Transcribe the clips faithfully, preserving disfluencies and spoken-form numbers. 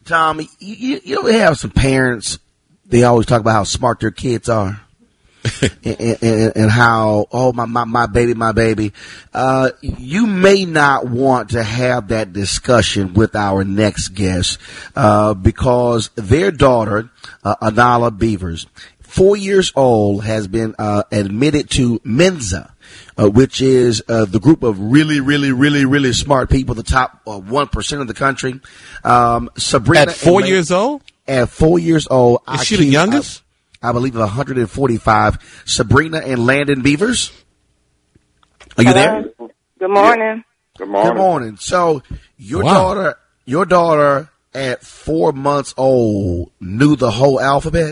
Tom, you, you, you ever have some parents, they always talk about how smart their kids are? and, and, and how, oh, my, my, my baby, my baby. Uh, you may not want to have that discussion with our next guest, uh, because their daughter, uh, Anala Beavers, four years old, has been, uh, admitted to Mensa, uh, which is, uh, the group of really, really, really, really smart people, the top uh, one percent of the country. Um, Sabrina. At four years old? At four years old. Is she the youngest? I believe one hundred forty-five. Sabrina and Landon Beavers. Are you Hello. there? Good morning. Good morning. Good morning. So your Wow. daughter, your daughter at four months old knew the whole alphabet?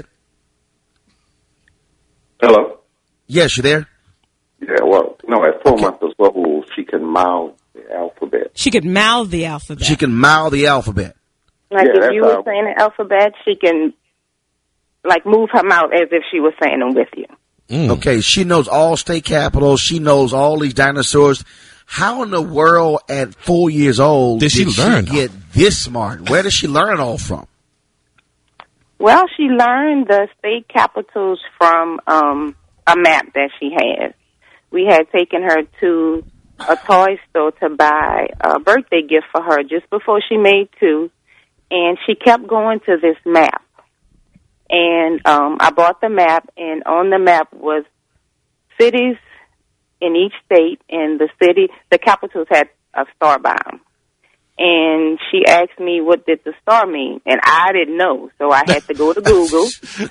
Hello? Yes, you there? Yeah, well, no, at four months old, she can mouth the alphabet. She could mouth the alphabet. She can mouth the alphabet. Like Yeah, if that's you were how- saying the alphabet, she can like move her mouth as if she was saying them with you. Mm. Okay, she knows all state capitals. She knows all these dinosaurs. How in the world at four years old Did she learn? get this smart? Where did she learn it all from? Well, she learned the state capitals from um, a map that she has. We had taken her to a toy store to buy a birthday gift for her just before she made two, and she kept going to this map. And um, I bought the map, and on the map was cities in each state, and the city, the capitals had a star by them. And she asked me, what did the star mean? And I didn't know, so I had to go to Google,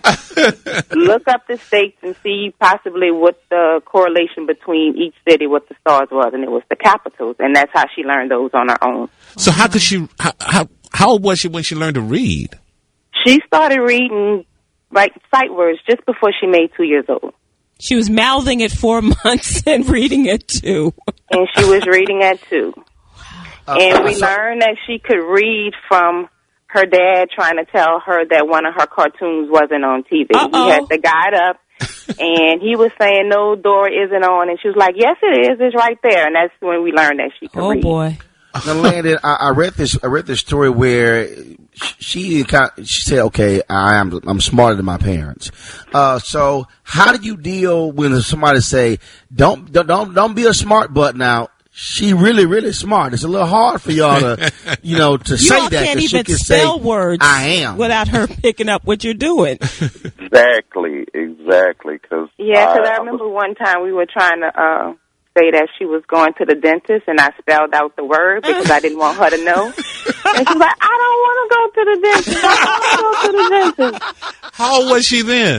look up the states, and see possibly what the correlation between each city, what the stars was, and it was the capitals, and that's how she learned those on her own. So how could she? How, how how old was she when she learned to read? She started reading, like, sight words just before she made two years old. She was mouthing at four months and reading at two. And she was reading at two. And we learned that she could read from her dad trying to tell her that one of her cartoons wasn't on T V. Uh-oh. He had the guide up, and he was saying, no, Dora isn't on. And she was like, yes, it is. It's right there. And that's when we learned that she could Oh, read. boy. Now, Landon, I, I read this. I read this story where she kind of, she said, "Okay, I am I'm smarter than my parents." Uh, so, how do you deal when somebody say, "Don't don't don't be a smart butt"? Now, she really really smart. It's a little hard for y'all to, you know, to You say all that. can't 'cause she even can spell say, words I am without her picking up what you're doing. Exactly, exactly. Cause Yeah, because I, I remember one time we were trying to uh, say that she was going to the dentist, and I spelled out the word because I didn't want her to know. And she's like, I don't want to go to the dentist. I don't want to go to the dentist. How old was she then?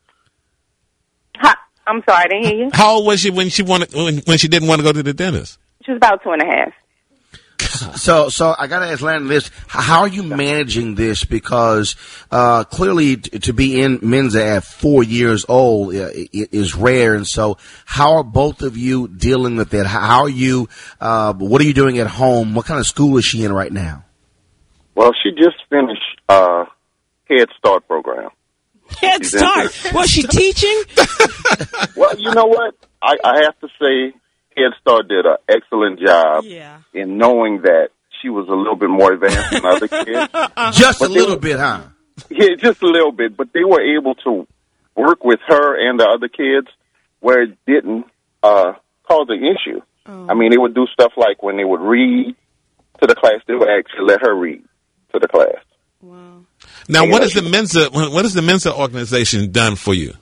Ha, I'm sorry, I didn't hear you. How old was she when she wanted when, when she didn't want to go to the dentist? She was about two and a half. So, so I got to ask Landon this: how are you managing this? Because uh, clearly, t- to be in Mensa at four years old uh, i- is rare, and so how are both of you dealing with that? How are you? Uh, what are you doing at home? What kind of school is she in right now? Well, she just finished uh, Head Start program. Head Start. Was she teaching? Well, you know what? I, I have to say, Head Start did an excellent job Yeah. in knowing that she was a little bit more advanced than other kids. Just But a they little were- bit, huh? Yeah, just a little bit. But they were able to work with her and the other kids where it didn't uh, cause an issue. Oh. I mean, they would do stuff like when they would read to the class, they would actually let her read to the class. Wow. Now, what is the Mensa? What has the Mensa organization done for you?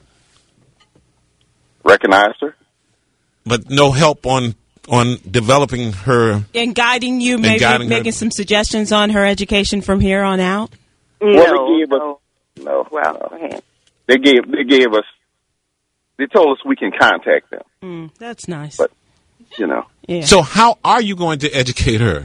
Recognized her? But no help on on developing her. And guiding you, maybe guiding her. making some suggestions on her education from here on out? Well, No, they gave no. us no. Well, no. go ahead. They gave they gave us. They told us we can contact them, Mm, that's nice. but you know, Yeah. So, how are you going to educate her?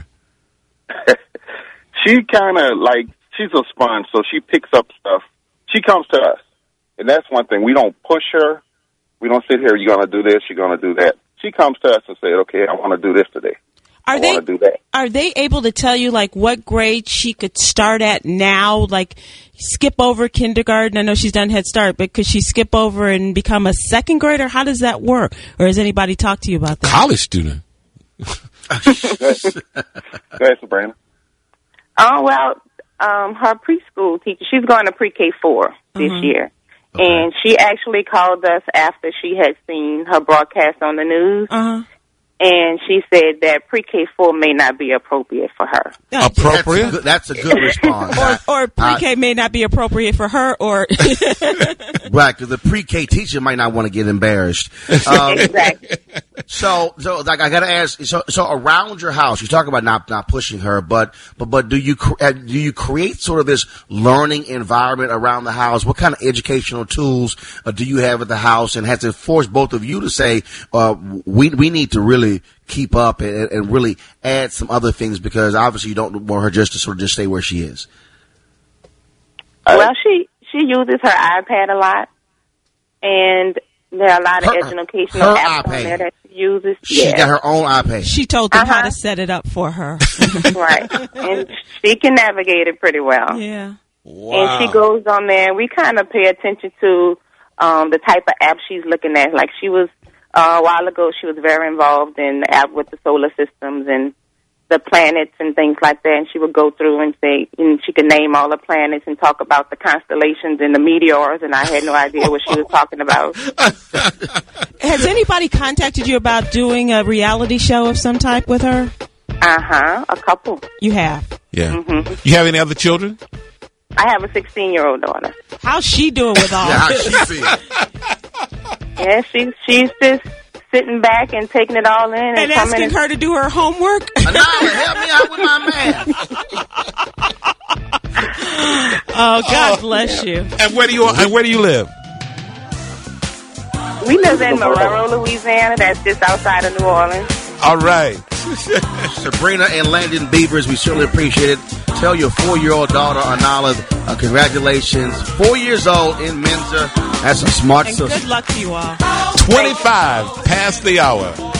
she kind of like she's a sponge, so she picks up stuff. She comes to us, and that's one thing. We don't push her. We don't sit here. You're going to do this. You're going to do that. She comes to us and says, "Okay, I want to do this today. Are I they want to do that." are they able to tell you like what grade she could start at now? Like skip over kindergarten? I know she's done Head Start, but could she skip over and become a second grader? How does that work? Or has anybody talked to you about that? College student. Go ahead, Sabrina. Oh, well, um, her preschool teacher. She's going to pre-K four this Mhm. year. Okay. And she actually called us after she had seen her broadcast on the news. Uh-huh. And she said that pre-K four may not be appropriate for her. Appropriate? That's a good, that's a good response. Or, or pre-K may not be appropriate for her, or Right, because the pre-K teacher might not want to get embarrassed. Um, Exactly. so, so like I gotta ask. So, so around your house, you talk about not not pushing her, but but but do you cr- uh, do you create sort of this learning environment around the house? What kind of educational tools uh, do you have at the house, and has it forced both of you to say uh, we we need to really keep up and, and really add some other things, because obviously you don't want her just to sort of just stay where she is? Well, she she uses her iPad a lot, and there are a lot of Her- educational her apps iPad. on there that she uses. She's Yeah. got her own iPad. she told them how Uh-huh. to set it up for her. Right. And she can navigate it pretty well. Yeah. And she goes on there, and we kind of pay attention to um, the type of app she's looking at. Like she was, uh, a while ago, she was very involved in the app with the solar systems and the planets and things like that. And she would go through and say, and she could name all the planets and talk about the constellations and the meteors, and I had no idea what she was talking about. Has anybody contacted you about doing a reality show of some type with her? Uh-huh, a couple. You have. Yeah. Mm-hmm. You have any other children? I have a sixteen-year-old daughter. How's she doing with all Yeah, how this? she feel? Yeah, she's, she's just sitting back and taking it all in. And, And coming asking and- her to do her homework? Anala, help me out with my math. Oh, God bless you. And where do you and where do you live? We live in Marrero, Louisiana. That's just outside of New Orleans. All right. Sabrina and Landon Beavers, we certainly appreciate it. Tell your four-year-old daughter, Anala, uh, congratulations. Four years old in Mentor. That's a smart And sister. good luck to you all. twenty-five past the hour.